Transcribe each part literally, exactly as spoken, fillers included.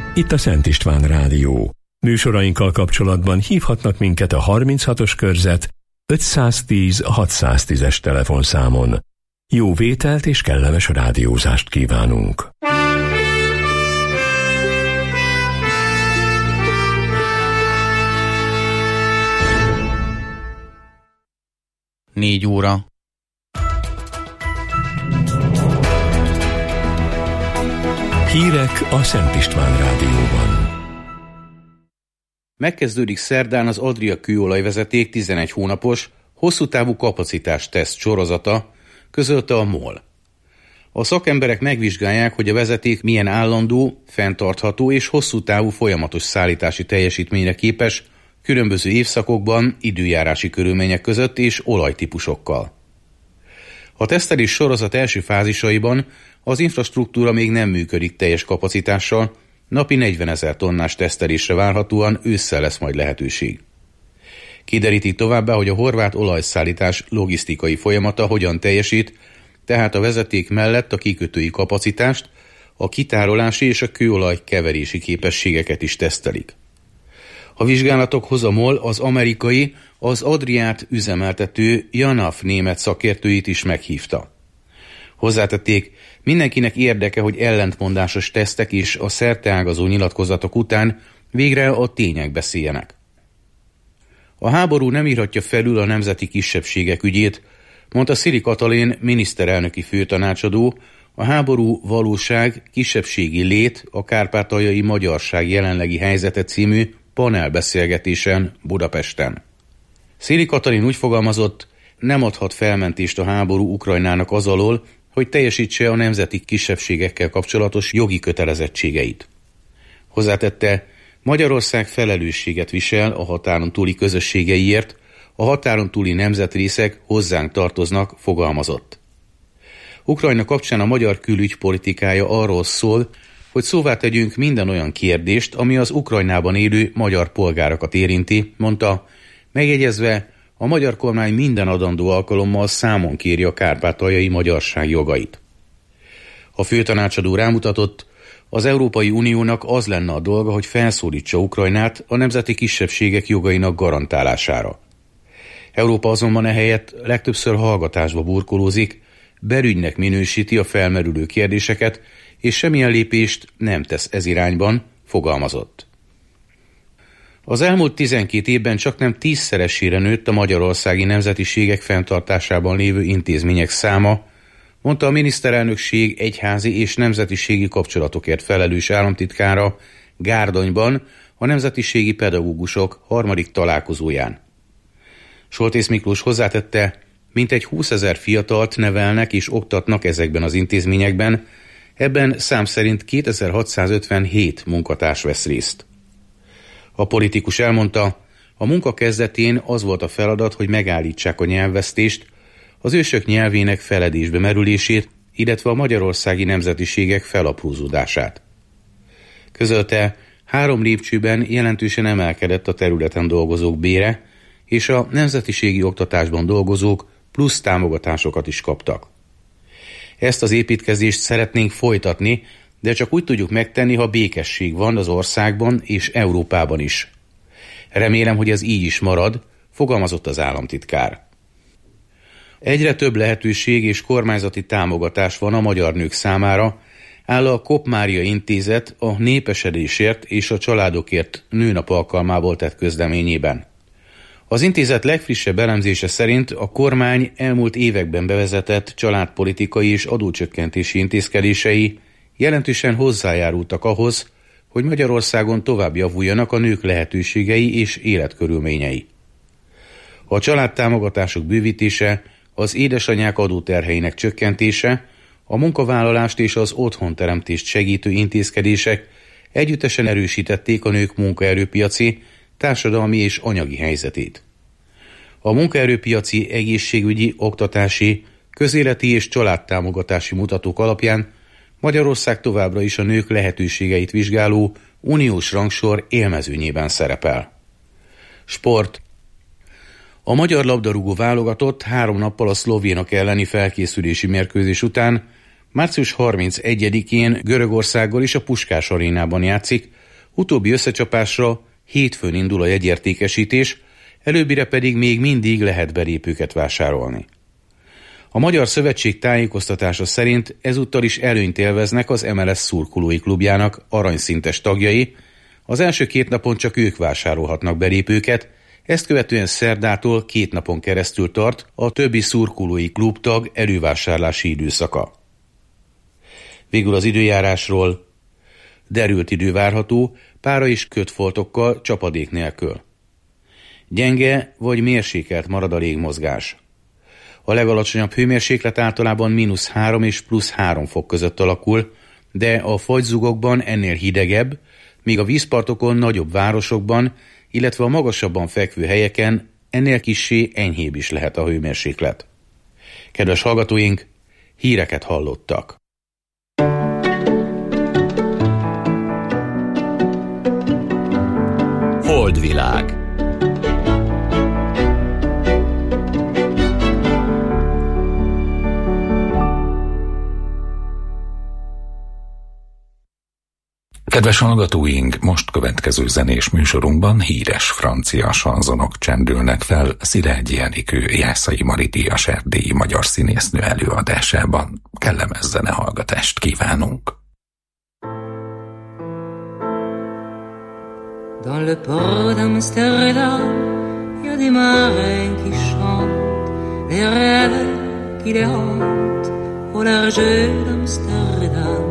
itt a Szent István Rádió. Műsorainkkal kapcsolatban hívhatnak minket a harminchatos körzet ötszáztíz hatszáztízes telefonszámon. Jó vételt és kellemes rádiózást kívánunk! Négy óra. Hírek a Szent István Rádióban. Megkezdődik szerdán az Adria kőolajvezeték tizenegy hónapos, hosszú távú kapacitás teszt sorozata, közölte a MOL. A szakemberek megvizsgálják, hogy a vezeték milyen állandó, fenntartható és hosszú távú folyamatos szállítási teljesítményre képes különböző évszakokban, időjárási körülmények között és olajtípusokkal. A tesztelés sorozat első fázisaiban az infrastruktúra még nem működik teljes kapacitással, napi negyvenezer tonnás tesztelésre várhatóan ősszel lesz majd lehetőség. Kiderítik továbbá, hogy a horvát olajszállítás logisztikai folyamata hogyan teljesít, tehát a vezeték mellett a kikötői kapacitást, a kitárolási és a kőolaj keverési képességeket is tesztelik. A vizsgálatokhoz a MOL az amerikai, az Adriát üzemeltető JANAF német szakértőit is meghívta. Hozzátették, mindenkinek érdeke, hogy ellentmondásos tesztek és a szerteágazó nyilatkozatok után végre a tények beszéljenek. A háború nem írhatja felül a nemzeti kisebbségek ügyét, mondta Szili Katalin miniszterelnöki főtanácsadó, a háború valóság, kisebbségi lét, a kárpátaljai magyarság jelenlegi helyzete című panelbeszélgetésen Budapesten. Szili Katalin úgy fogalmazott, nem adhat felmentést a háború Ukrajnának az alól, hogy teljesítse a nemzeti kisebbségekkel kapcsolatos jogi kötelezettségeit. Hozzátette, Magyarország felelősséget visel a határon túli közösségeiért, a határon túli nemzetrészek hozzánk tartoznak, fogalmazott. Ukrajna kapcsán a magyar külügypolitikája arról szól, hogy szóvá tegyünk minden olyan kérdést, ami az Ukrajnában élő magyar polgárokat érinti, mondta, megjegyezve, a magyar kormány minden adandó alkalommal számon kéri a kárpátaljai magyarság jogait. A főtanácsadó rámutatott, az Európai Uniónak az lenne a dolga, hogy felszólítsa Ukrajnát a nemzeti kisebbségek jogainak garantálására. Európa azonban ehelyett legtöbbször hallgatásba burkolózik, belügynek minősíti a felmerülő kérdéseket, és semmilyen lépést nem tesz ez irányban, fogalmazott. Az elmúlt tizenkét évben csaknem tízszeresére nőtt a magyarországi nemzetiségek fenntartásában lévő intézmények száma, mondta a miniszterelnökség egyházi és nemzetiségi kapcsolatokért felelős államtitkára Gárdonyban a nemzetiségi pedagógusok harmadik találkozóján. Soltész Miklós hozzátette, mintegy húszezer fiatalt nevelnek és oktatnak ezekben az intézményekben, ebben szám szerint kétezer-hatszázötvenhét munkatárs vesz részt. A politikus elmondta, a munka kezdetén az volt a feladat, hogy megállítsák a nyelvvesztést, az ősök nyelvének feledésbe merülését, illetve a magyarországi nemzetiségek felaprózódását. Közölte, három lépcsőben jelentősen emelkedett a területen dolgozók bére, és a nemzetiségi oktatásban dolgozók plusz támogatásokat is kaptak. Ezt az építkezést szeretnénk folytatni, de csak úgy tudjuk megtenni, ha békesség van az országban és Európában is. Remélem, hogy ez így is marad, fogalmazott az államtitkár. Egyre több lehetőség és kormányzati támogatás van a magyar nők számára, áll a Kopp Mária Intézet a népesedésért és a családokért nőnap alkalmából tett közleményében. Az intézet legfrissebb elemzése szerint a kormány elmúlt években bevezetett családpolitikai és adócsökkentési intézkedései jelentősen hozzájárultak ahhoz, hogy Magyarországon tovább javuljanak a nők lehetőségei és életkörülményei. A családtámogatások bővítése, az édesanyák adóterheinek csökkentése, a munkavállalást és az otthonteremtést segítő intézkedések együttesen erősítették a nők munkaerőpiaci, társadalmi és anyagi helyzetét. A munkaerőpiaci, egészségügyi, oktatási, közéleti és családtámogatási mutatók alapján Magyarország továbbra is a nők lehetőségeit vizsgáló uniós rangsor élmezőnyében szerepel. Sport. A magyar labdarúgó válogatott három nappal a szlovénok elleni felkészülési mérkőzés után március harmincegyedikén Görögországgal is a Puskás arénában játszik, Utóbbi összecsapásra hétfőn indul a jegyértékesítés, előbbire pedig még mindig lehet belépőket vásárolni. A Magyar Szövetség tájékoztatása szerint ezúttal is előnyt élveznek az em el es szurkolói klubjának aranyszintes tagjai, az első két napon csak ők vásárolhatnak belépőket, ezt követően szerdától két napon keresztül tart a többi szurkolói klubtag elővásárlási időszaka. Végül az időjárásról: derült idő várható, pára és kötfoltokkal, csapadék nélkül. Gyenge vagy mérsékelt marad a légmozgás. A legalacsonyabb hőmérséklet általában mínusz három és plusz három fok között alakul, de a fagyzugokban ennél hidegebb, míg a vízpartokon, nagyobb városokban, illetve a magasabban fekvő helyeken ennél kissé enyhébb is lehet a hőmérséklet. Kedves hallgatóink, híreket hallottak. Holdvilág. Kedves hallgatóink, most következő zenés műsorunkban híres francia sanzonok csendülnek fel Szilágyi Enikő Jászai Mari díjas erdélyi magyar színésznő előadásában. Kellemes zenehallgatást kívánunk! Dans le port d'Amsterdam, il y a des marins qui chantent les rêves qui les hantent au large d'Amsterdam.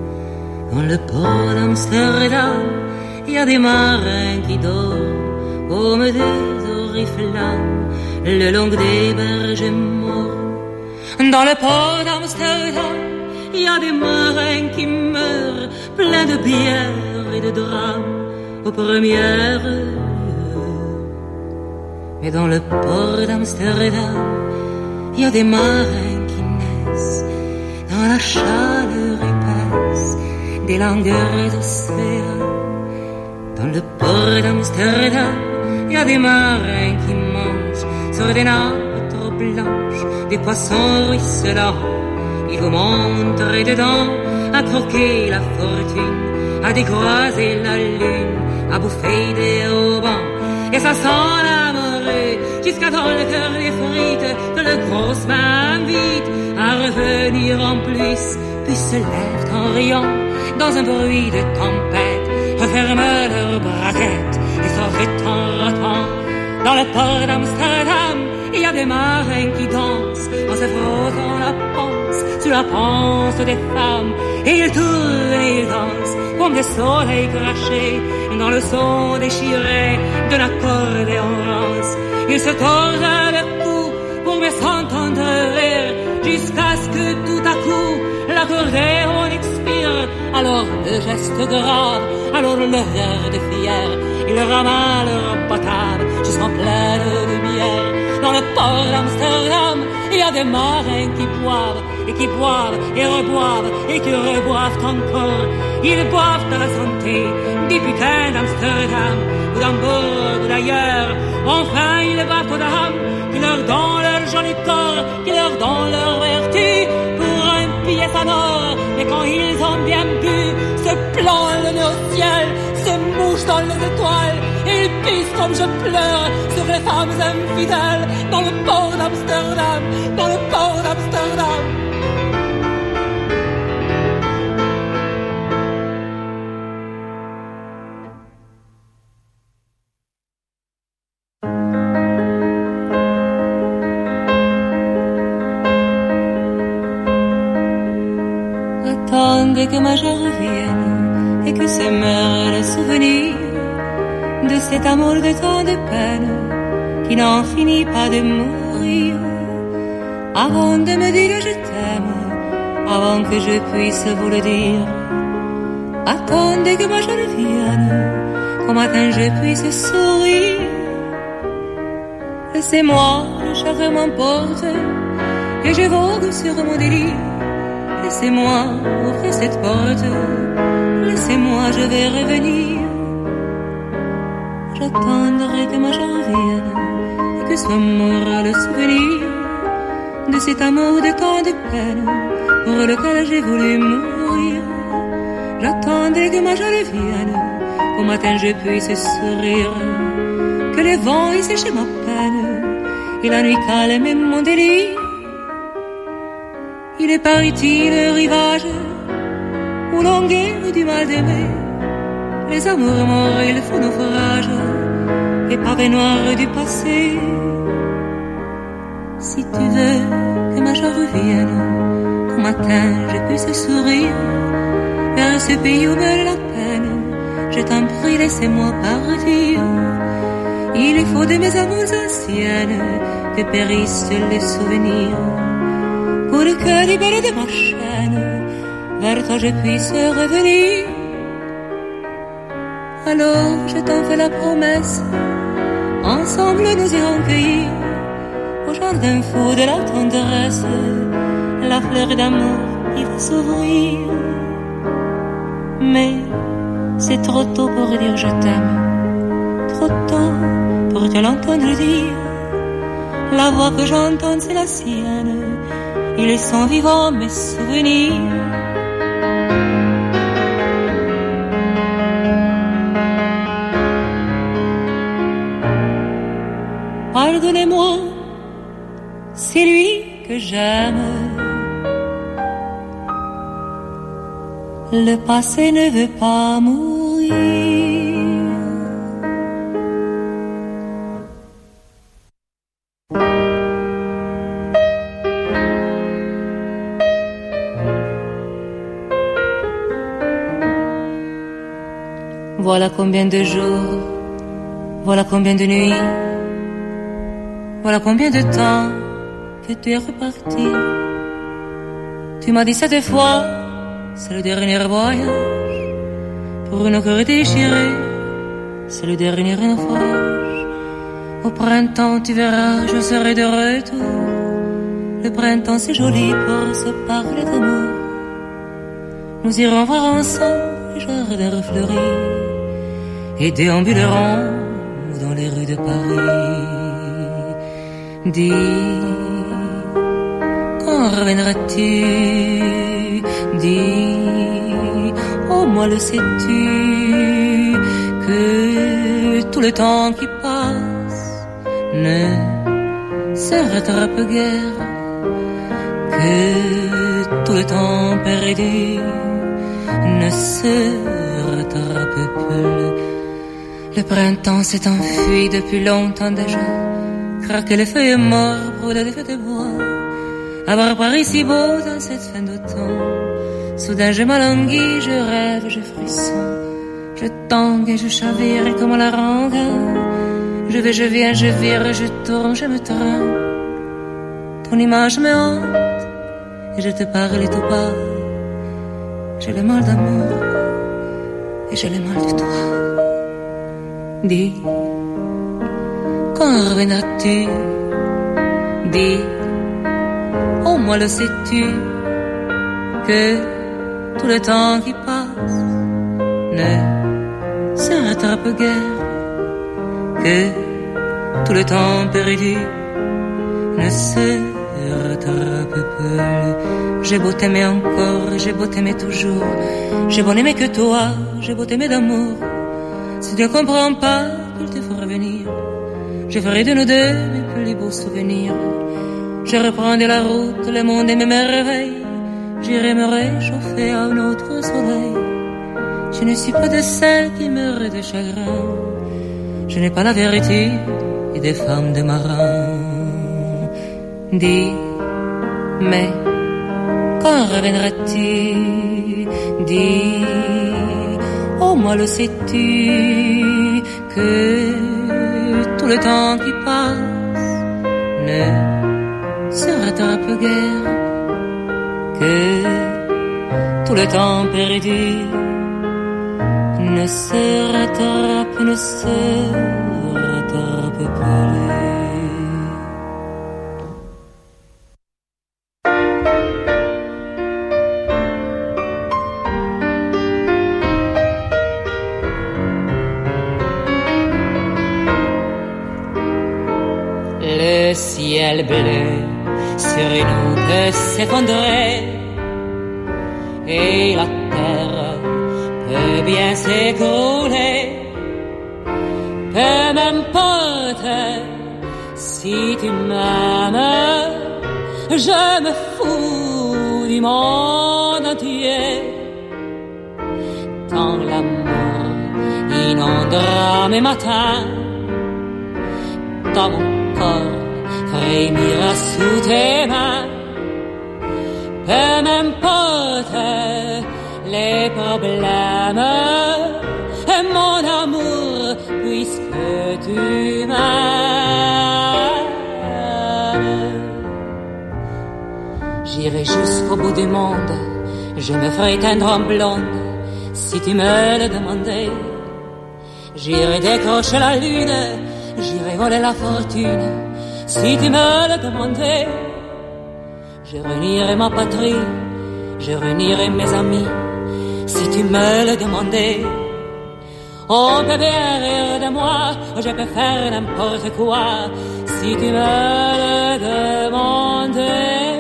Dans le port d'Amsterdam, il y a des marins qui dorment comme des oriflammes le long des berges morts. Dans le port d'Amsterdam, il y a des marins qui meurent pleins de bière et de drames aux premières lueurs. Mais dans le port d'Amsterdam, il y a des marins qui naissent dans la chaleur épaisse des langueurs d'océan. Dans le port d'Amsterdam, il y a des marins qui mangent sur des nappes trop blanches des poissons ruisselants. Ils vous montrent dedans à croquer la fortune, à décroiser la lune, à bouffer des haubans. Et ça sent l'amoureux jusqu'à dans le cœur des frites que le gros m'invite à revenir en plus. Puis se lèvent en riant dans un bruit de tempête, referment leurs braquettes et sortent en rotant. Dans le port d'Amsterdam, il y a des marins qui dansent en se frottant la panse sur la panse des femmes. Et ils tournent et ils dansent comme des soleils crachés dans le son déchiré de l'accordéon rance. Ils se tordent le cou pour me s'entendre rire jusqu'à ce que tout à coup l'accordéon expire. Alors le geste grave, alors le l'air de fier, ils ramalent leur potable jusqu'en pleine lumière. Dans le port d'Amsterdam, il y a des marins qui boivent et qui boivent et reboivent et qui reboivent encore. Ils boivent à la santé des putains d'Amsterdam ou d'Hambourg ou d'ailleurs. Enfin, ils battent aux dames qui leur donnent leur joli corps, qui leur donnent leur vertu pour un billet sonore. Mais quand ils ont bien bu, se plongent le nez au ciel, se mouchent dans les étoiles et ils pissent comme je pleure sur les femmes infidèles. Dans le port d'Amsterdam, dans le port d'Amsterdam. Attendez que ma joie revienne et que se meure le souvenir de cet amour de tant de peine qui n'en finit pas de mourir. Avant de me dire je t'aime, avant que je puisse vous le dire, attendez que ma joie revienne, qu'au matin je puisse sourire. Laissez-moi, le chagrin m'emporte et je vogue sur mon délire. Laissez-moi ouvrir cette porte, laissez-moi, je vais revenir. J'attendrai que ma joie revienne et que soit mort le souvenir de cet amour de tant de peine pour lequel j'ai voulu mourir. J'attends attendais que ma joie revienne, qu'au matin je puisse sourire, que le vent ait séché ma peine, et la nuit calme mon délire. Il est parti le rivage, où l'on guère du mal d'aimer, les amours morts et le faux naufrage, les pavés noirs du passé. Si tu veux que ma joie revienne, qu'au matin je puisse sourire, vers ce pays où meurt la peine, je t'en prie, laissez-moi partir. Il faut de mes amours anciennes que périssent les souvenirs, pour que libéré de ma chaîne, vers toi je puisse revenir. Alors je t'en fais la promesse, ensemble nous irons cueillir au jardin fou de la tendresse la fleur d'amour qui va s'ouvrir. Mais c'est trop tôt pour dire je t'aime, trop tôt pour te l'entendre dire. La voix que j'entends c'est la sienne, ils sont vivants mes souvenirs. Pardonnez-moi, c'est lui que j'aime. Le passé ne veut pas mourir. Voilà combien de jours, voilà combien de nuits, voilà combien de temps que tu es reparti. Tu m'as dit cette fois, c'est le dernier voyage. Pour nos cœurs déchirés, c'est le dernier naufrage. Au printemps, tu verras, je serai de retour. Le printemps, c'est joli pour se parler d'amour. Nous irons voir ensemble les jardins fleuris et déambulerons dans les rues de Paris. Dis, quand reviendras-tu? Dis, oh moi le sais-tu, que tout le temps qui passe ne se rattrape guère, que tout le temps perdu ne se rattrape plus. Le printemps s'est enfui depuis longtemps déjà, craquer les feuilles mortes, brûler les feux de bois. Avoir Paris si beau dans cette fin d'automne, soudain je m'alanguis, je rêve, je frissonne, je tangue et je chavire comme la rengaine. Je vais, je viens, je vire, je tourne, je me trompe. Ton image me hante et je te parle tout bas. J'ai le mal d'amour et j'ai le mal de toi. Dis, quand reviendras-tu? Dis, oh moi le sais-tu, que tout le temps qui passe ne se rattrape guère, que tout le temps perdu ne se rattrape plus. J'ai beau t'aimer encore, j'ai beau t'aimer toujours, j'ai beau n'aimer que toi, j'ai beau t'aimer d'amour. Si tu ne comprends pas qu'il te faut revenir, je ferai de nous deux mes plus beaux souvenirs. Je reprendrai la route, le monde et mes merveilles. J'irai me réchauffer à un autre soleil. Je ne suis pas de celles qui meurent de chagrin. Je n'ai pas la vertu et des femmes de marins. Dis, mais quand reviendras-tu? Dis, oh moi le sais-tu, que tout le temps qui passe ne se rattrape guère, que tout le temps perdu ne se rattrape, ne se rattrape plus. Le ciel bleu sur nous peut s'effondrer et la terre bien s'écrouler. Peu m'importe si tu m'aimes, je me fous du monde entier. Tant l'amour inondera mes matins, dans mon corps frémira sous tes mains. Peu m'importe les problèmes, et mon amour, puisque tu m'aimes. J'irai jusqu'au bout du monde, je me ferai teindre en blonde, si tu me le demandais. J'irai décrocher la lune, j'irai voler la fortune, si tu me le demandais. Je renierai ma patrie, je renierai mes amis, si tu me le demandais. On peut bien rire de moi, je peux faire n'importe quoi, si tu me le demandais.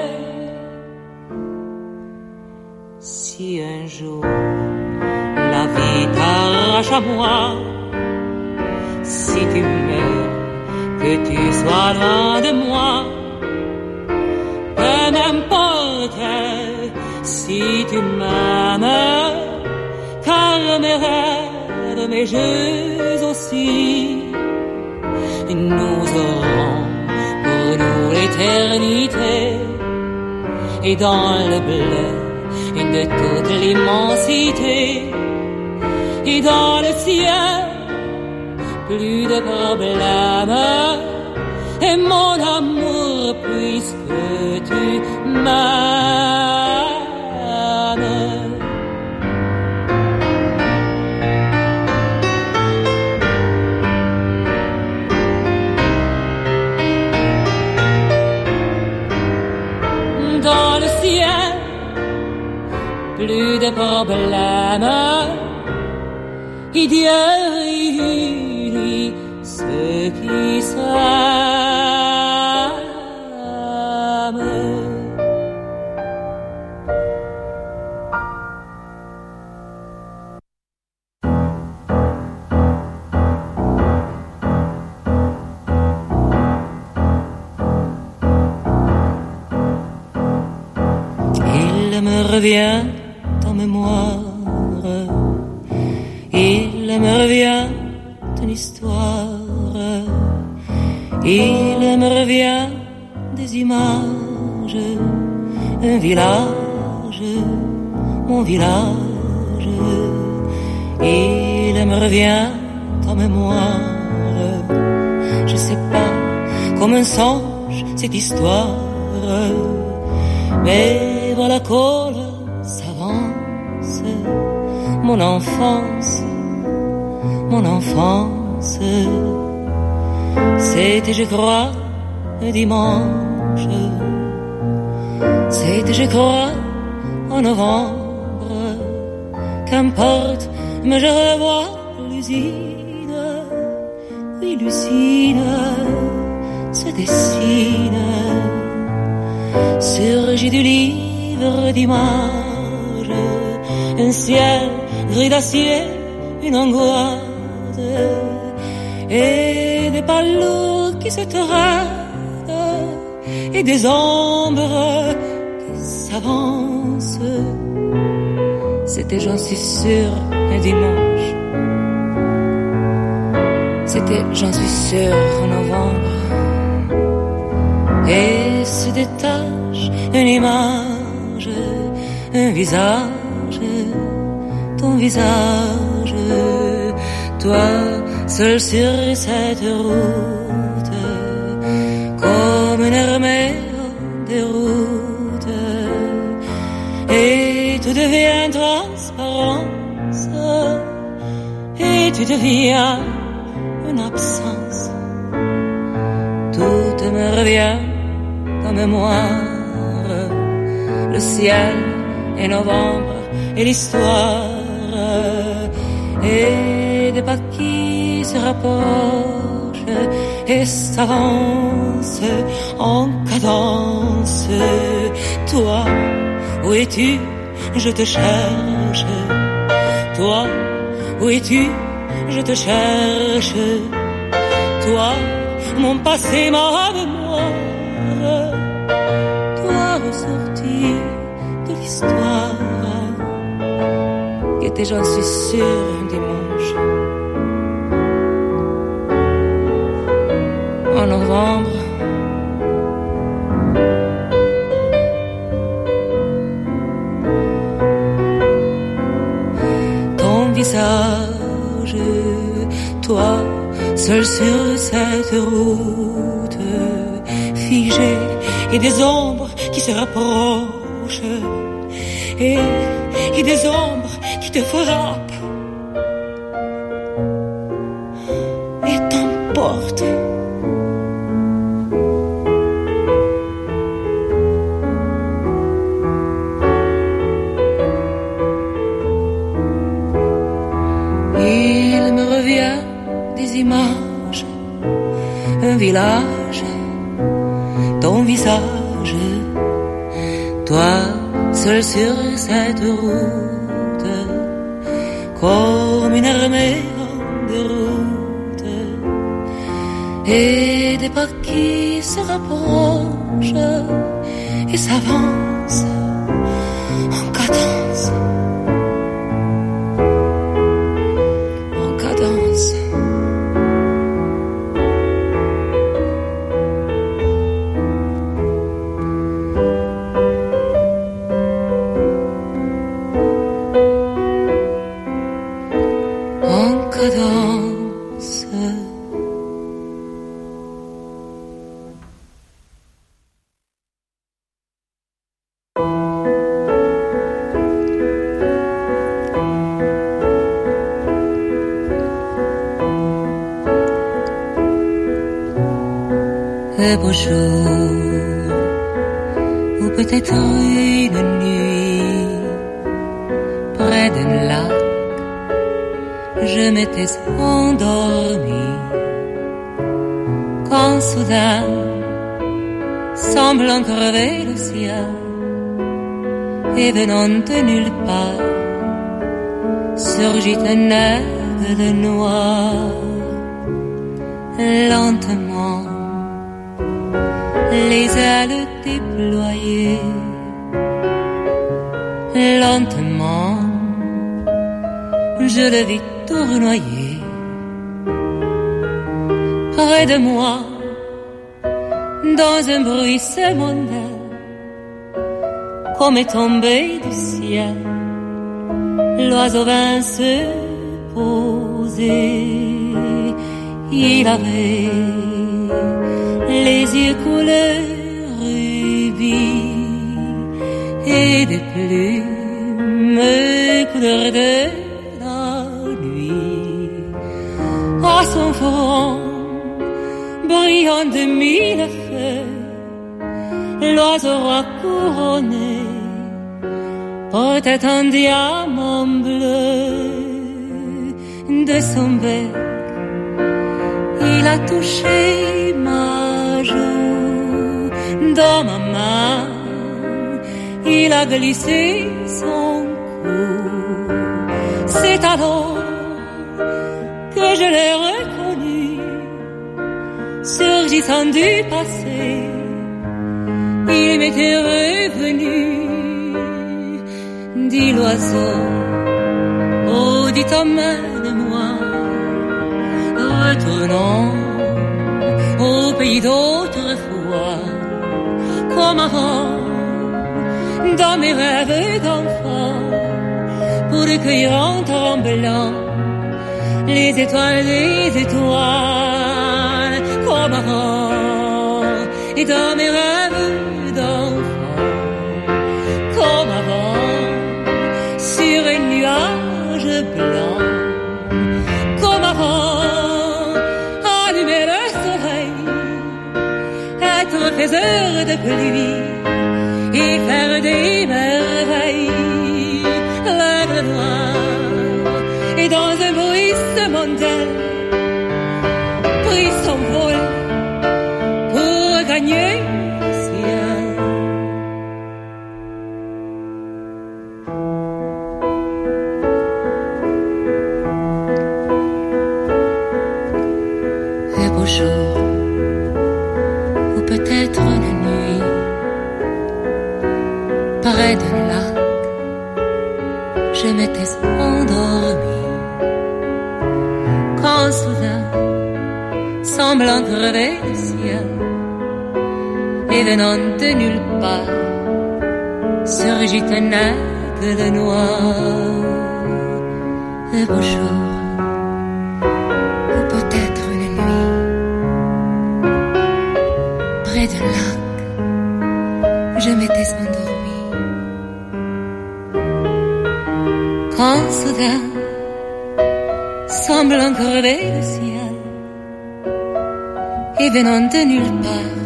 Si un jour la vie t'arrache à moi, si tu meurs, que tu sois loin de moi, peu n'importe si tu m'aimes, car mes rêves, mes jeux aussi, nous aurons pour nous l'éternité, et dans le bleu de toute l'immensité, et dans le ciel plus de problèmes, et mon amour, puisque tu m'aimes. Dans le ciel plus de problèmes, et Dieu réunit ceux qui s'aiment. Il me revient en mémoire, il me revient une histoire, il me revient des images, un village, mon village, il me revient en mémoire, je sais pas, comme un songe cette histoire, mais voilà qu'elle s'avance, mon enfance, mon enfance, c'était je crois un dimanche, c'était je crois en novembre, qu'importe, mais je revois l'usine, oui l'usine se dessine, surgit du livre d'images, un ciel gris d'acier, une angoisse, et des palos qui se tordent, et des ombres qui s'avancent. C'était, j'en suis sûr, un dimanche. C'était, j'en suis sûr, en novembre. Et se détache une image, un visage, ton visage, toi seul sur cette route, comme une armée en déroute, et tout devient transparence, et tu deviens une absence, tout me revient en mémoire, le ciel et novembre et l'histoire, et des pas qui se rapprochent et s'avancent en cadence. Toi, où es-tu? Je te cherche. Toi, Où es-tu? Je te cherche. Toi, mon passé, ma mémoire. Toi, ressorti de l'histoire, qui était, j'en suis sûr, un dimanche. En novembre, ton visage, toi, seul sur cette route, figé, et des ombres qui se rapprochent, et, et des ombres qui te frappent et t'emportent. Il me revient des images, un village, ton visage, toi seul sur cette route, comme une armée en déroute, et des pas qui se rapprochent et s'avancent en cadence. Un beau jour, ou peut-être une nuit, près d'un lac, je m'étais endormie, quand soudain, semblant crever le ciel, et venant de nulle part, surgit un aigle noir, lentement, les ailes déployées, lentement, je le vis tournoyer. Près de moi, dans un bruit semondaire, comme est tombé du ciel, l'oiseau vint se poser. Il avait les yeux couleur rubis et des plumes couleur de la nuit. À son front brillant de mille feux, l'oiseau roi couronné portait un diamant bleu. De son bec il a touché ma joue, dans ma main, il a glissé son cou. C'est alors que je l'ai reconnu, surgissant du passé, il m'était revenu, dit l'oiseau, oh dit emmène-moi, retournons au pays d'autrefois, comme avant, dans mes rêves d'enfant, pour recueillir en tremblant les étoiles, les étoiles, comme avant, et dans mes rêves d'enfant, comme avant, sur un nuage blanc, comme avant, allumer le soleil, être faiseur de pluie et faire des merveilles. L'aigle noir, et dans un bruissement d'aile, prit son vol pour gagner le ciel. semblant crever le ciel, et venant de nulle part, surgit un aigle noir. Un beau jour, ou peut-être une nuit, près d'un lac, je m'étais endormie. Quand soudain, semblant crever le ciel, et venant de nulle part,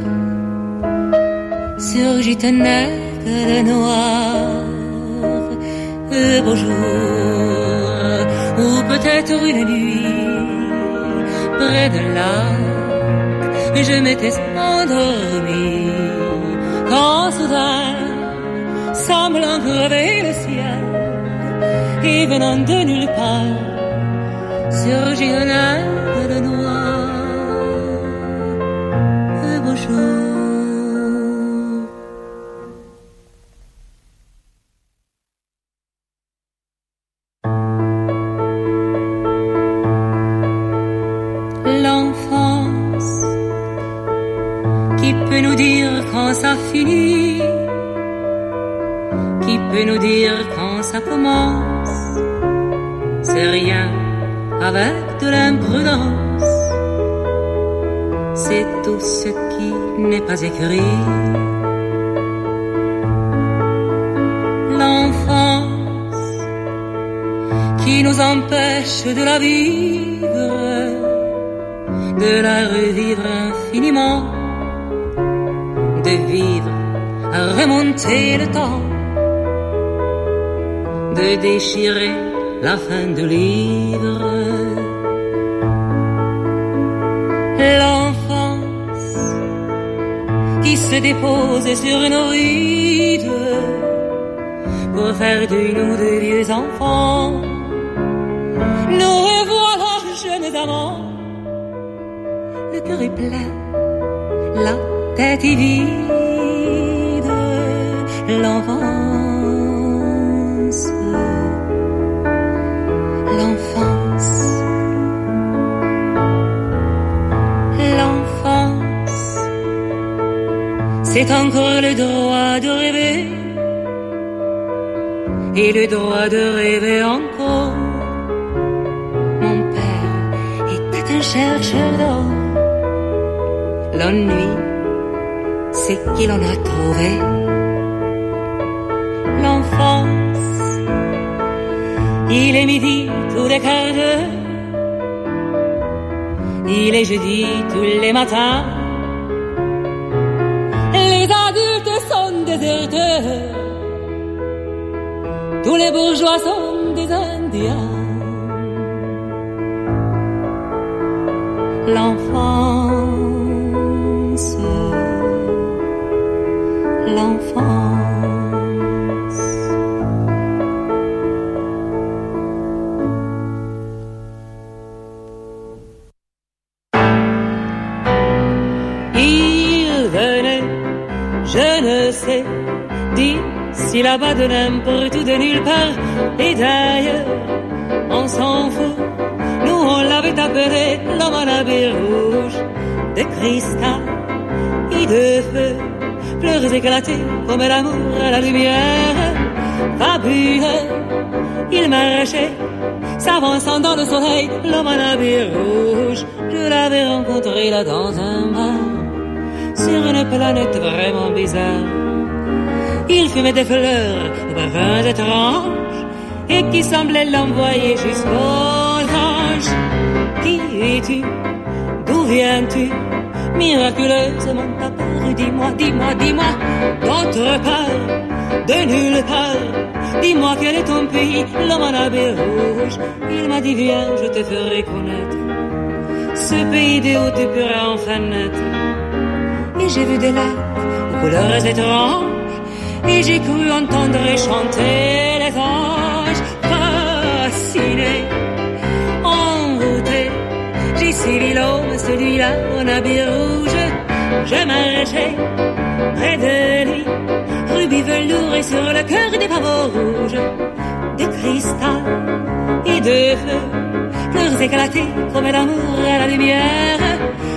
surgit un aigle noir. Un beau jour, ou peut-être une nuit, près de lac, je m'étais endormie. Quand soudain, semblant crever le ciel, et venant de nulle part, surgit un aigle noir. Un beau jour. Ça finit, qui peut nous dire quand ça commence? C'est rien avec de l'imprudence, c'est tout ce qui n'est pas écrit. L'enfance qui nous empêche de la vivre, de la revivre infiniment, de vivre, à remonter le temps, de déchirer la fin du livre. L'enfance qui se dépose sur nos rives pour faire de nous de vieux enfants. Nous revoilà jeunes amants, le cœur est plein, la tête est vide, l'enfance, l'enfance, l'enfance, c'est encore le droit de rêver, et le droit de rêver encore. Mon père était un chercheur d'or, l'ennui, c'est qu'il en a trouvé. L'enfance, il est midi tous les quarts d'heure, il est jeudi tous les matins. Les adultes sont déserteurs, tous les bourgeois sont des Indiens. L'enfance, l'enfance. Il venait, je ne sais, d'ici là-bas, de n'importe où, de nulle part, et d'ailleurs, on s'en fout. Nous on l'avait appelé l'homme en habit rouge, de cristal et de feu, pleurs éclatés comme l'amour à la lumière. Fabuleux, il marchait, s'avançant dans le soleil, l'homme en habit rouge. Je l'avais rencontré là dans un bar, sur une planète vraiment bizarre. Il fumait des fleurs aux parfums étranges, et qui semblaient l'envoyer jusqu'aux anges. Qui es-tu? D'où viens-tu? Miraculeusement apparu, dis-moi, dis-moi, dis-moi, d'autre part, de nulle part. Dis-moi quel est ton pays, l'homme en habit rouge. Il m'a dit viens, je te ferai connaître ce pays de où tu pourras enfin naître. Et j'ai vu des lacs aux couleurs étranges, et j'ai cru entendre chanter les anges. Fasciné, envoûté, j'ai suivi l'homme, celui-là en habit rouge. Je marchais près de lui, rubis velours et sur le cœur des pavots rouges, de cristal et de feu, fleurs éclatées comme l'amour à la lumière.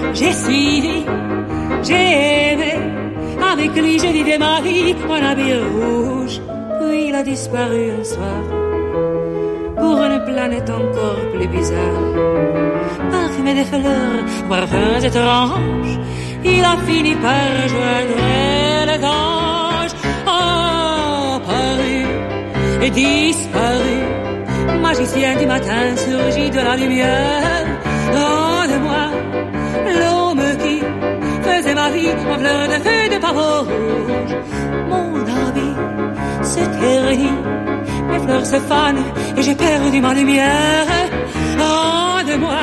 j'ai suivi, j'ai aimé. Avec lui je vivais ma vie en habit rouge. Puis il a disparu un soir pour une planète encore plus bizarre. Parfumé des fleurs, parfums étranges, il a fini par rejoindre les anges. Apparu et disparu, magicien du matin surgit de la lumière. Loin de moi, l'homme qui faisait ma vie en fleur de feu de pavot rouge. Mon habit se ternit, mes fleurs se fanent et j'ai perdu ma lumière. Loin de moi,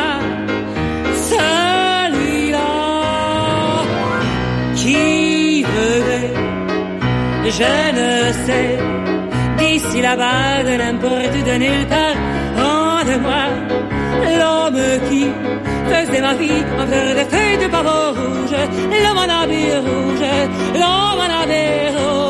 celui-là qui venait, je ne sais, d'ici là-bas de n'importe de nulle part. Loin de moi, l'homme qui faisait ma vie en fleur de feuilles de pavot rouge. L'homme en habit rouge, l'homme en habit rouge.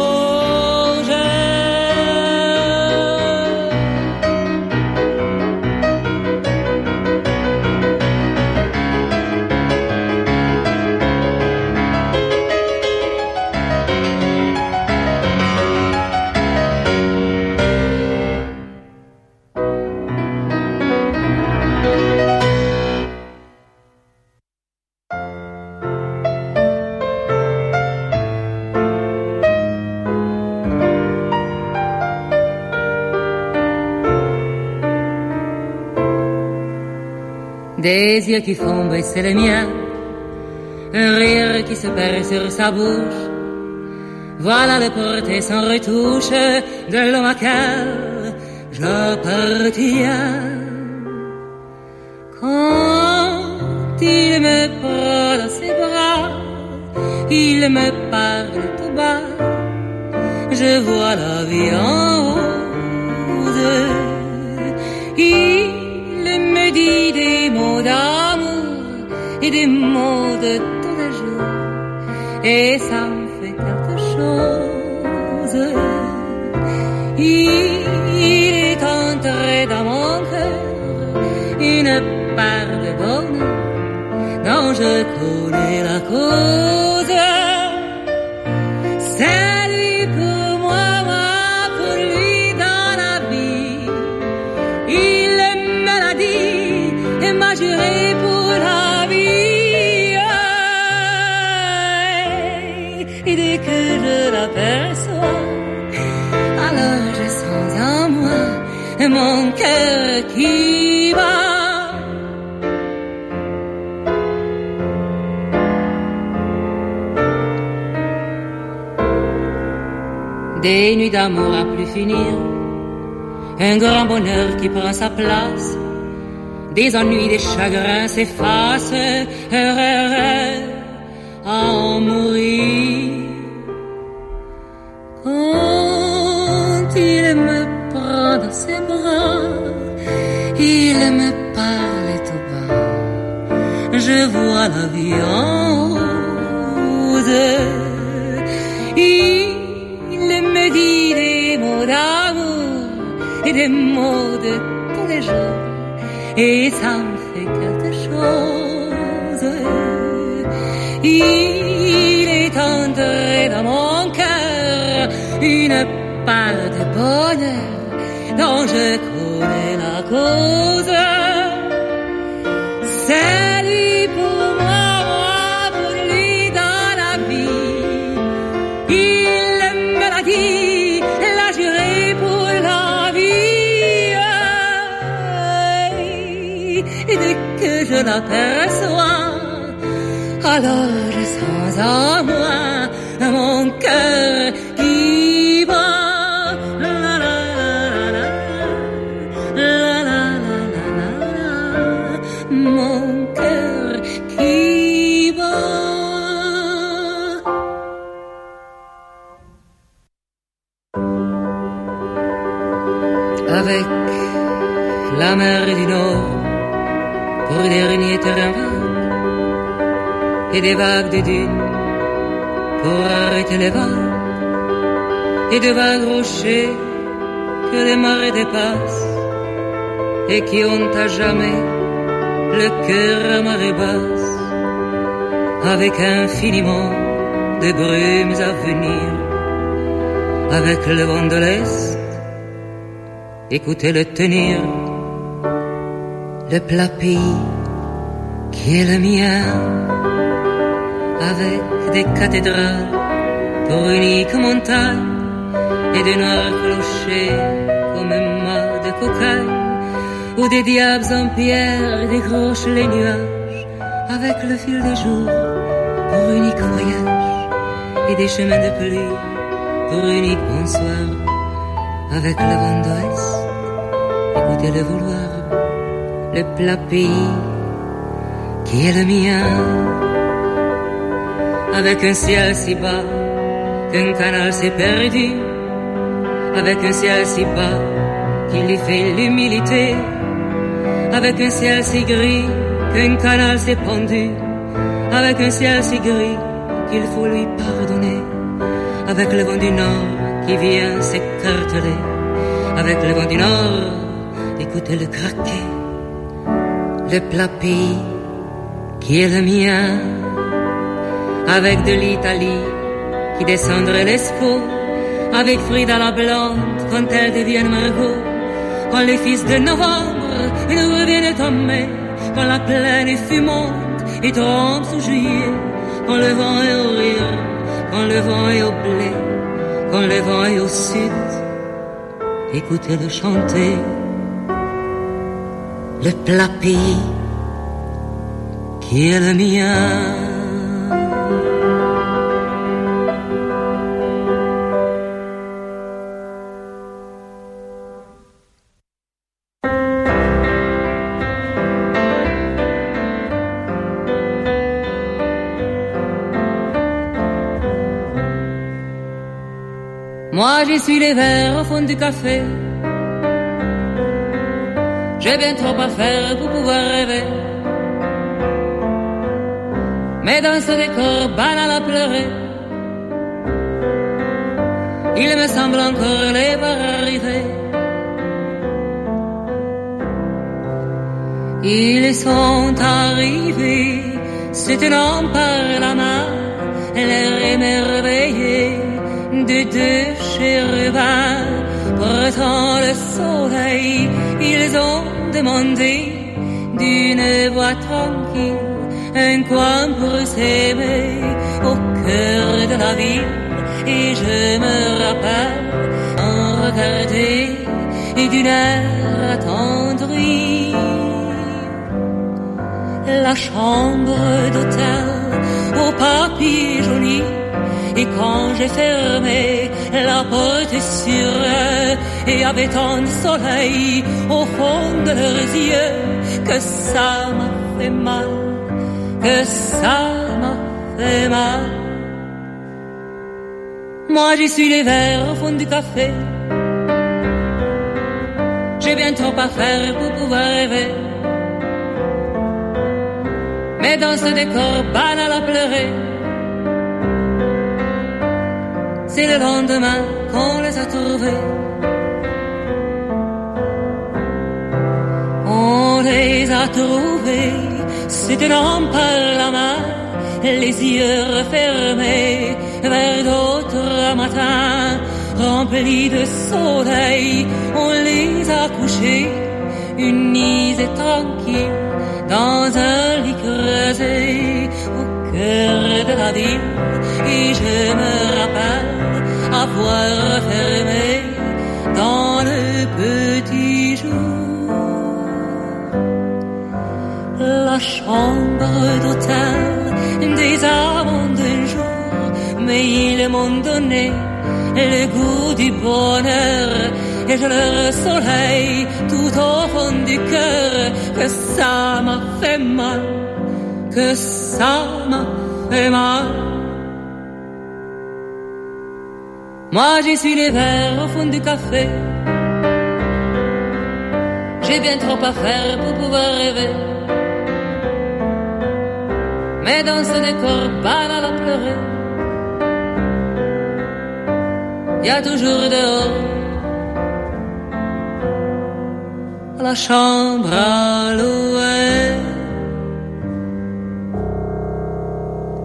Des yeux qui font baisser les miens, un rire qui se perd sur sa bouche. Voilà le portrait sans retouche de l'homme auquel j'appartiens. Quand il me prend dans ses bras, il me parle tout bas, je vois la vie en rose. Il me dit des mots d'amour et des mots de tous les jours, et ça me fait quelque chose. Il est entré dans mon cœur une part de bonheur dont je connais la cause. C'est lui pour moi, moi pour lui dans la vie. Il me l'a dit et m'a juré pour la vie. Et dès que je l'aperçois, alors je sens en moi mon cœur qui bat. Des nuits d'amour à plus finir, un grand bonheur qui prend sa place, des ennuis, des chagrins s'effacent, heureux, heureux à en mourir. Quand il me prend dans ses bras, il me parle tout bas, je vois la vie en rose. Il me dit des mots d'amour et des mots de tous les jours, et ça me fait quelque chose. Il est entré dans mon cœur une part de bonheur dont je connais la cause. C'est lui pour moi, moi pour lui dans la vie. Il me l'a dit, l'a juré pour la vie. Et dès que je l'aperçois, alors je sens en moi mon cœur qui bat. La la la la la la la la la, mon cœur qui bat. Avec la mer du Nord pour dernier terrain et des vagues de dunes pour arrêter les vagues, et de vagues rochers que les marées dépassent et qui ont à jamais le cœur à marée basse. avec infiniment de brumes à venir, avec le vent de l'Est, écoutez-le tenir, le plat pays qui est le mien, avec des cathédrales pour unique montagne, et de noirs clochers comme un mât de cocagne, où des diables en pierre décrochent les nuages, avec le fil des jours pour unique voyage, et des chemins de pluie pour unique bonsoir, avec le vent d'ouest, écoutez-le vouloir, le plat pays qui est le mien, avec un ciel si bas qu'un canal s'est perdu, avec un ciel si bas qu'il lui fait l'humilité, avec un ciel si gris qu'un canal s'est pendu, avec un ciel si gris qu'il faut lui pardonner, avec le vent du nord qui vient s'écarteler, avec le vent du nord, écoutez le craquer, le plat pays qui est le mien, avec de l'Italie qui descendrait l'Escaut, avec Frida la blonde quand elle devient Margot, quand les fils de novembre nous reviennent en mai, quand la plaine est fumante et trempe sous juillet, quand le vent est au rire, quand le vent est au blé, quand le vent est au sud, écoutez-le chanter, le plat pays qui est le mien. Moi j'essuie les verres au fond du café, j'ai bien trop à faire pour pouvoir rêver, mais dans ce décor banal à pleurer, il me semble encore les voir arriver. Ils sont arrivés, se tenant par la main, l'air émerveillé de deux chérubins portant le soleil. Ils ont demandé d'une voix tranquille un coin pour s'aimer au cœur de la ville. Et je me rappelle en regarder et d'une air attendri la chambre d'hôtel au papier joli. Et quand j'ai fermé la porte sur eux, et avait tant de soleil au fond de leurs yeux, que ça m'a fait mal, que ça m'a fait mal. Moi j'y suis les verres au fond du café, j'ai bien trop à faire pour pouvoir rêver, mais dans ce décor banal à pleurer, c'est le lendemain qu'on les a trouvés. On les a trouvés, se tenant par la main, les yeux refermés vers d'autres matins remplis de soleil. On les a couchés, unis et tranquilles, dans un lit creusé au cœur de la ville. Et je me rappelle avoir fermé dans le petit jour la chambre d'hôtel des amants d'un jour. Mais ils m'ont donné le goût du bonheur, et je leur soleil tout au fond du cœur, que ça m'a fait mal, que ça m'a fait mal. Moi j'y suis les verres au fond du café, j'ai bien trop à faire pour pouvoir rêver, mais dans ce décor banal à pleurer, y a toujours dehors la chambre à louer.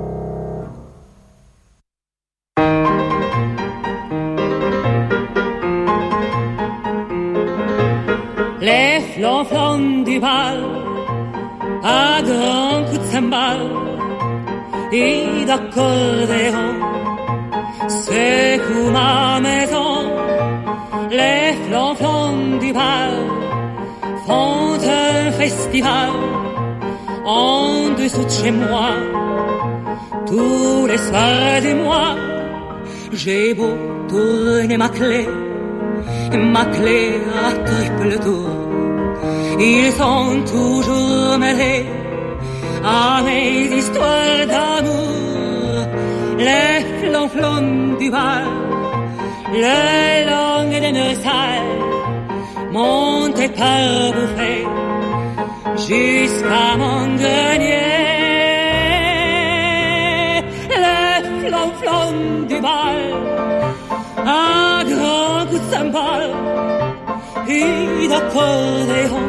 balle, à grands coups de cymbales et d'accordéon. Secoue ma maison, les flancs du bal font un festival en dessous de chez moi. Tous les soirs du mois, j'ai beau tourner ma clé, ma clé à triple tour, ils sont toujours mêlés à mes histoires d'amour. Les flonflons du bal, le long des meursailles, montent par bouffées jusqu'à mon grenier. Les flonflons du bal, à grands coups de cymbales et d'accordéon,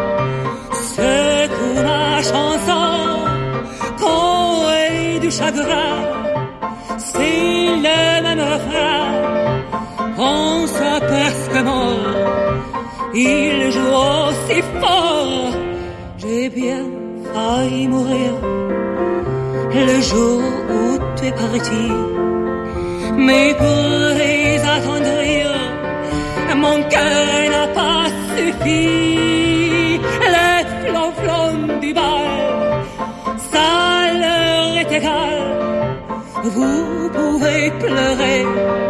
secoue ma chanson quand est du chagrin. C'est le même refrain, on soit presque mort, il joue aussi fort. J'ai bien failli mourir le jour où tu es parti, mais pour les attendrir, mon cœur n'a pas suffi. Les flonflons du bal, ça leur est égal. Vous pouvez pleurer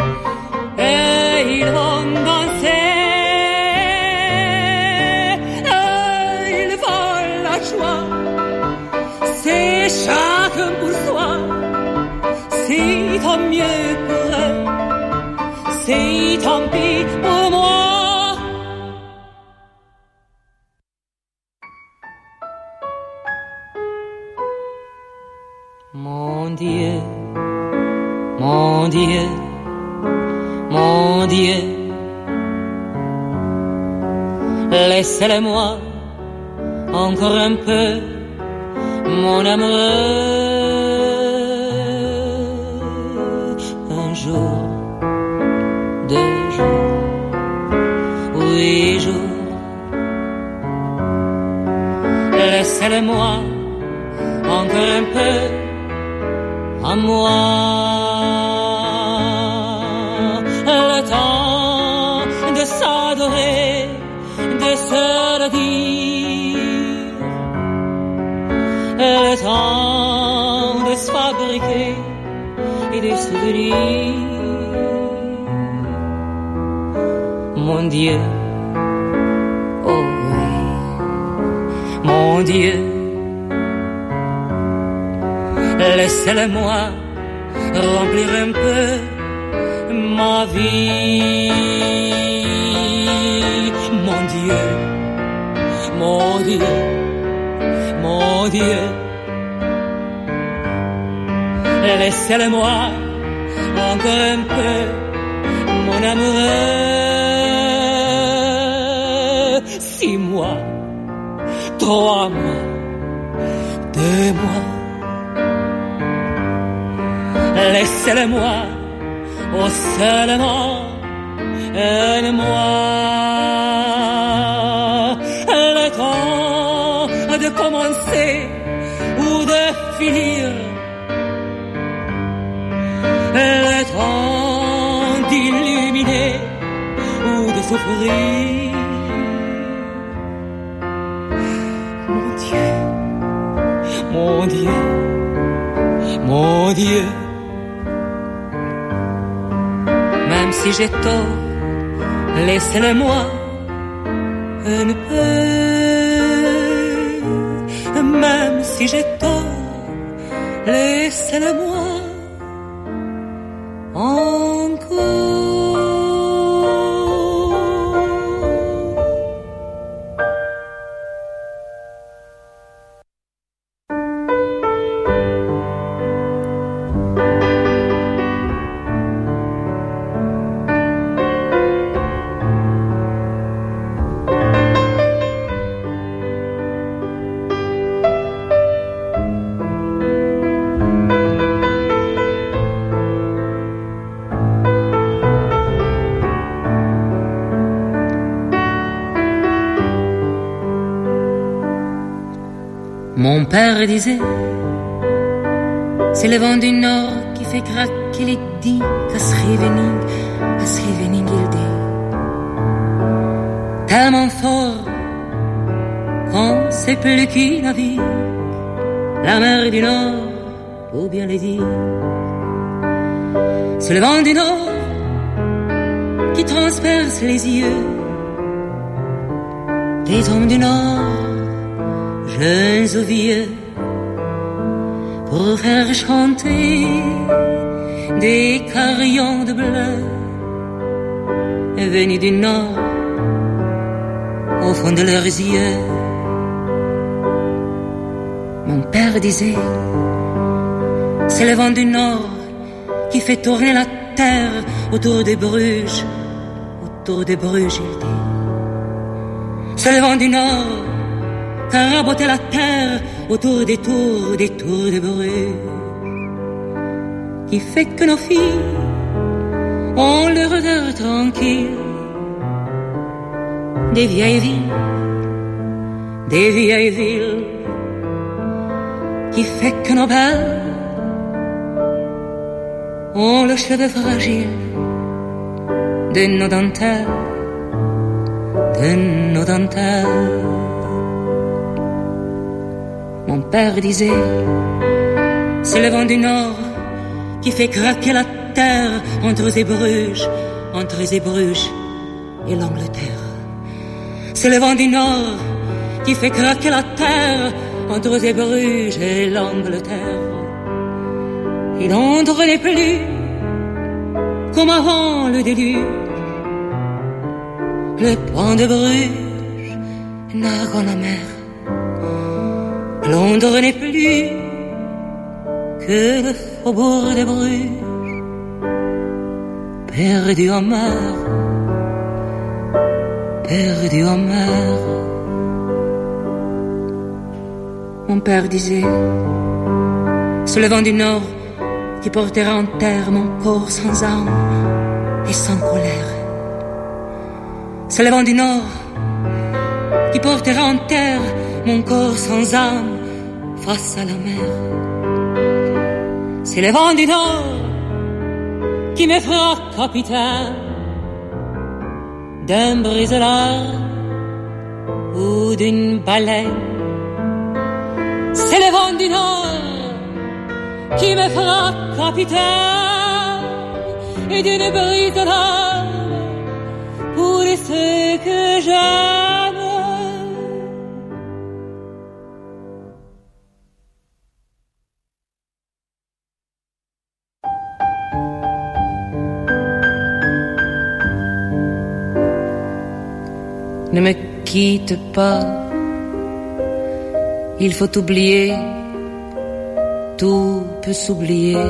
et ils vont danser. Et ils volent la joie, c'est chacun pour soi. C'est tant mieux pour eux, c'est tant pis pour moi. Mon Dieu, mon Dieu, mon Dieu, laissez-le-moi encore un peu, mon amoureux. Un jour, deux jours, huit jours, laissez-le-moi encore un peu à moi. Le temps de s'adorer, de se redire, le temps de se fabriquer et de souvenirs. Mon Dieu, oh oui, mon Dieu, laissez-le-moi remplir un peu ma vie. Mon Dieu, mon Dieu, mon Dieu, laissez-le-moi encore un peu, mon amoureux. Six mois, trois mois, deux mois, laissez-le-moi, oh seulement un mois, le temps de commencer ou de finir, le temps d'illuminer ou de souffrir. Mon Dieu, mon Dieu, mon Dieu, même si j'ai tort, laissez-le-moi un peu. Même si j'ai tort, laissez-le-moi encore. Mon père disait, c'est le vent du nord qui fait craquer les digues. À Scheveningen, à Scheveningen il dit, tellement fort qu'on sait plus qui navigue la mer du nord, pour bien le dire. C'est le vent du nord qui transperce les yeux des hommes du nord, jeunes ou vieux, pour faire chanter des carillons de bleu venus du nord au fond de leurs yeux. Mon père disait, c'est le vent du nord qui fait tourner la terre autour des Bruges, autour des Bruges, il dit. C'est le vent du nord qui a raboté la terre autour des tours, des tours de Bruges, qui fait que nos filles ont le regard tranquille des vieilles villes, des vieilles villes, qui fait que nos belles ont le cheveu fragile de nos dentelles, de nos dentelles. Mon père disait, c'est le vent du nord qui fait craquer la terre entre les Bruges, entre les Bruges et l'Angleterre. C'est le vent du nord qui fait craquer la terre entre les Bruges et l'Angleterre. Et Londres n'est plus comme avant le déluge. Le pont de Bruges n'a qu'en la mer. Londres n'est plus que le faubourg de Bruges, perdu en mer, perdu en mer. Mon père disait, c'est le vent du nord qui portera en terre mon corps sans âme et sans colère. C'est le vent du nord qui portera en terre mon corps sans âme face à la mer. C'est le vent du nord qui me fera capitaine d'un brise-lames ou d'une baleine. C'est le vent du nord qui me fera capitaine et d'une brise-lames pour ceux que j'aime. Ne me quitte pas, il faut oublier, tout peut s'oublier,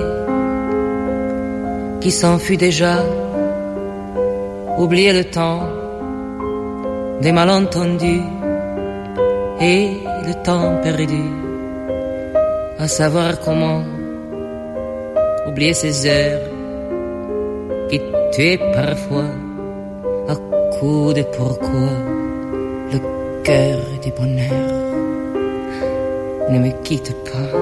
qui s'enfuit déjà, oublier le temps des malentendus et le temps perdu, à savoir comment oublier ces heures qui tuaient parfois à coups de pourquoi le cœur du bonheur. Ne me quitte pas,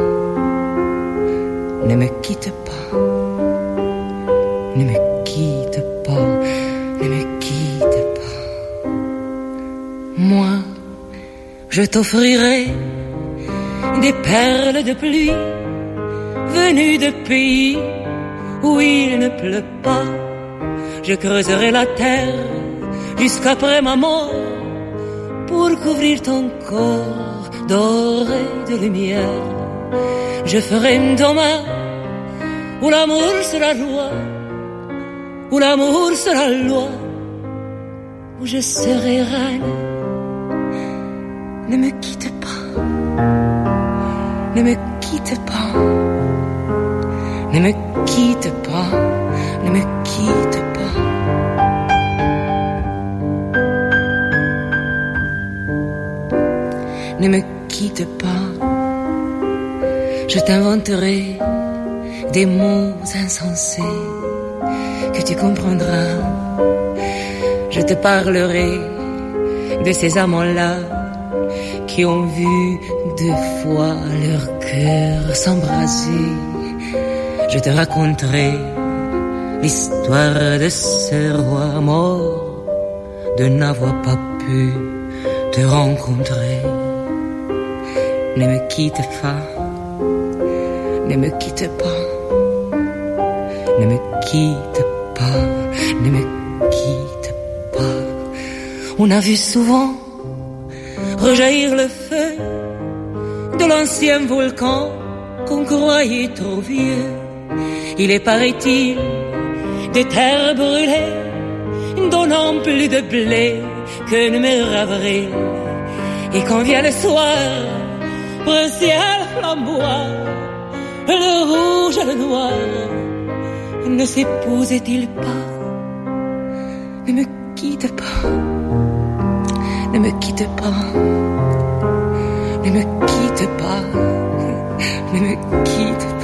ne me quitte pas, ne me quitte pas, ne me quitte pas. Moi, je t'offrirai des perles de pluie venues de pays où il ne pleut pas. Je creuserai la terre jusqu'après ma mort pour couvrir ton corps doré de lumière. Je ferai une demeure où l'amour sera loi, où l'amour sera loi, où je serai reine. Ne me quitte pas, ne me quitte pas, ne me quitte pas, ne me quitte pas. Ne me quitte pas, je t'inventerai des mots insensés que tu comprendras. Je te parlerai de ces amants-là qui qui ont vu deux fois leur cœur s'embraser. Je te raconterai l'histoire de ce roi mort de n'avoir pas pu te rencontrer. Ne me quitte pas, ne me quitte pas, ne me quitte pas, ne me quitte pas. On a vu souvent rejaillir le feu de l'ancien volcan qu'on croyait trop vieux. Il est, paraît-il, des terres brûlées donnant plus de blé que ne mer avril. Et quand vient le soir, pour un ciel flamboie, le rouge et le noir ne s'épousait-il pas? Ne me quitte pas, ne me quitte pas, ne me quitte pas, ne me quitte pas.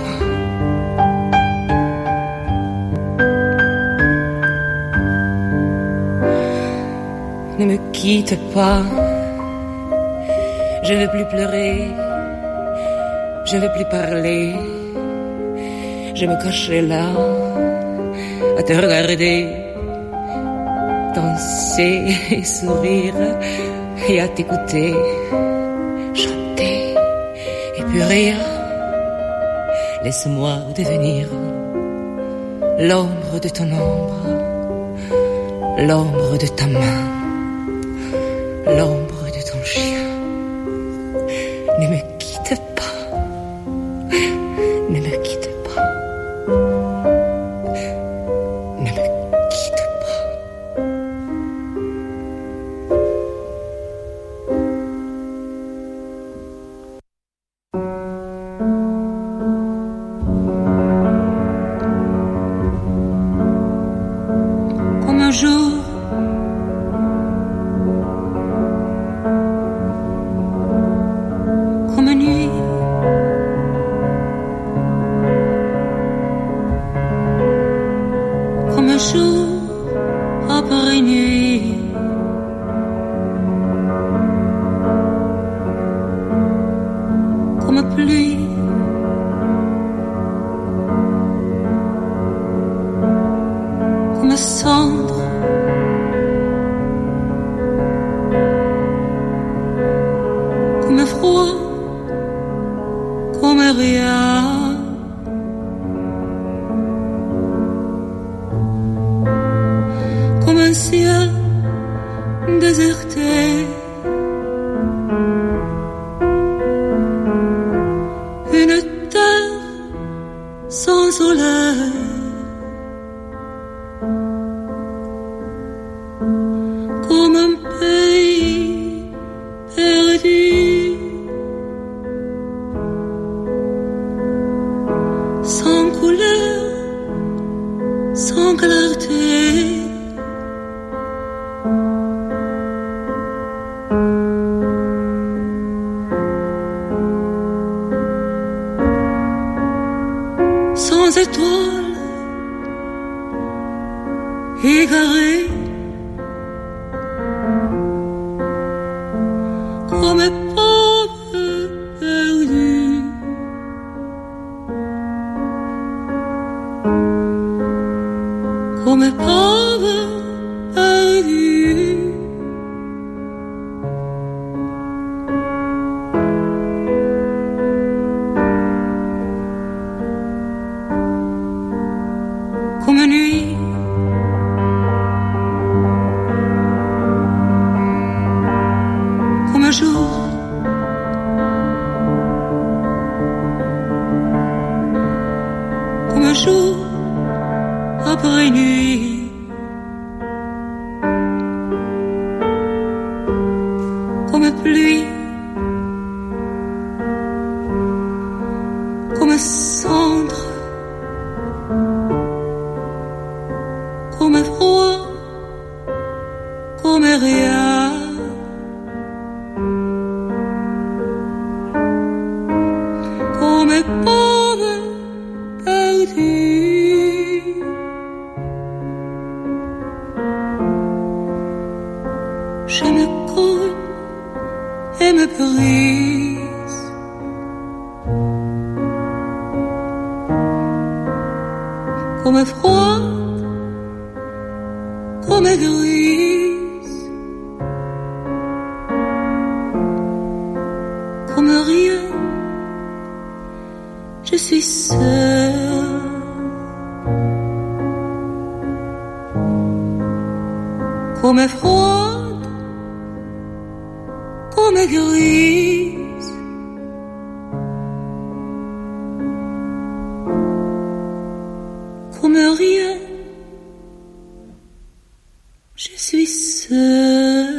Ne me quitte pas, je ne veux plus pleurer, je ne veux plus parler, je me cacherai là à te regarder, danser et sourire et à t'écouter, chanter et puis rire. Laisse-moi devenir l'ombre de ton ombre, l'ombre de ta main, l'ombre de ton chien. Ne me quitte pas, ne me quitte pas, ne me quitte pas. Comme un jour, Je me cogne et me brûle. comme froide, comme grise, comme rien. Je suis seule, comme froide, comme grise, comme rien. Je suis seule.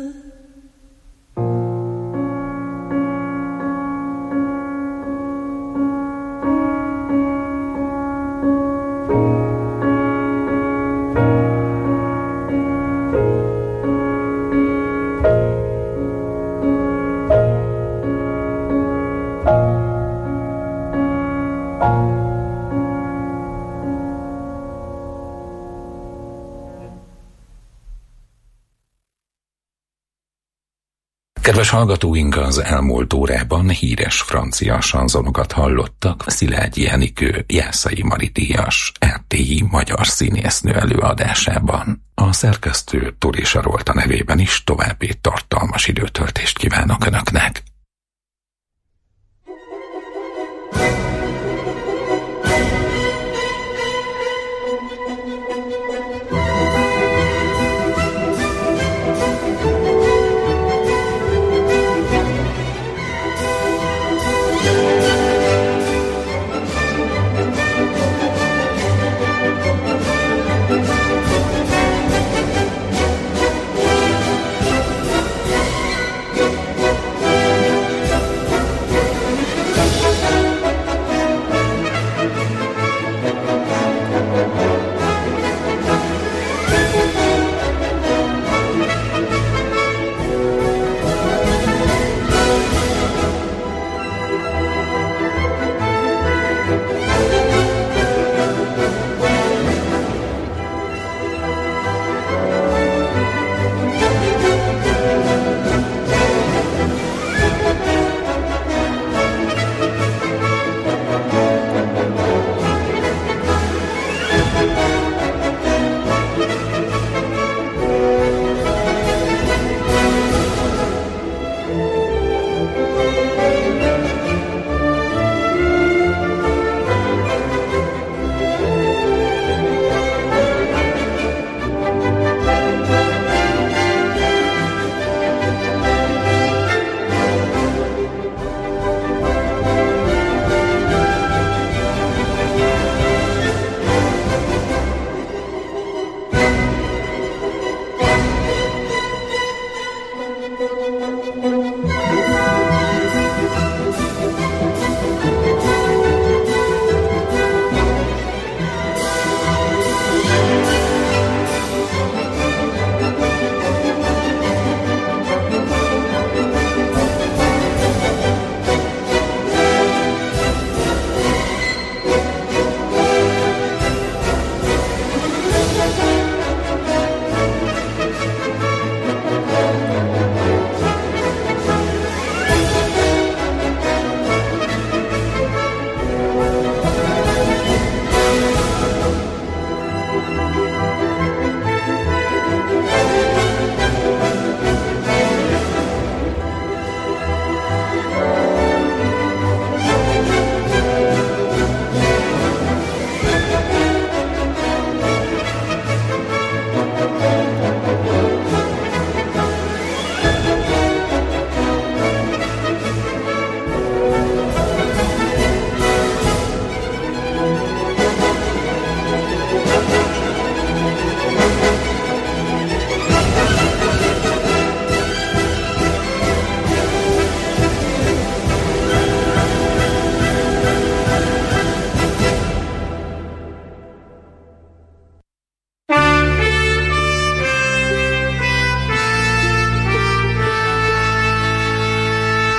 Kedves hallgatóink, az elmúlt órában híres francia sanzonokat hallottak Szilágyi Enikő Jászai Mari díjas er té i magyar színésznő előadásában. A szerkesztő Tóri Sarolta nevében is további tartalmas időtöltést kívánok Önöknek.